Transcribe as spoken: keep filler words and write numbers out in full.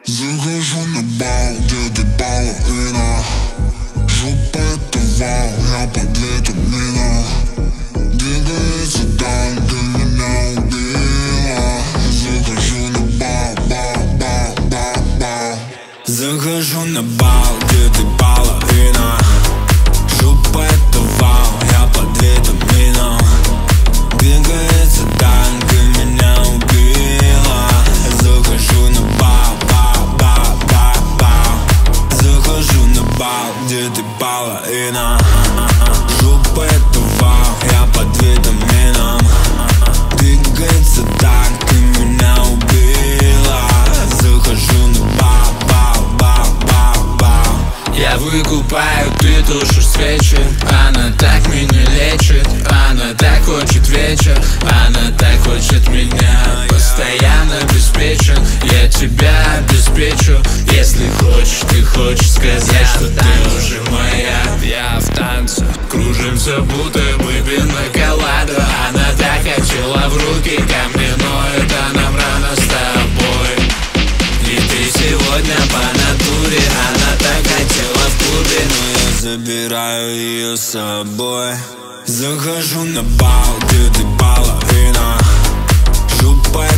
Захожу на бал, где ты балерина. Жопа это вау, я под витамином. Двигается танго, меня убила. Захожу на бал, бал, бал, бал, бал. Захожу на бал, где ты балерина. Жопа это вау, я под витамином. Двигается танго, меня убила. Захожу на бал, бал, бал, бал, бал. Захожу на бал, где ты балерина. Жопа это вау, я под витамином. Двигается танго, меня убила. Захожу на бал, бал, бал, бал, бал. Я выкупаю, ты тушишь свечи. Она так меня лечит, она так хочет вечер. Она так хочет меня, постоянно обеспечен. Я тебя обеспечу, если хочешь. Ты хочешь сказать, что ты уже моя. Я в танце, кружимся, будто бы пинаколаду. Она так хотела в руки ко мне, но это нам рано с тобой. И ты сегодня по натуре. Она так хотела в клубе, но я забираю ее с собой. Захожу на бал, где ты балерина. Жопа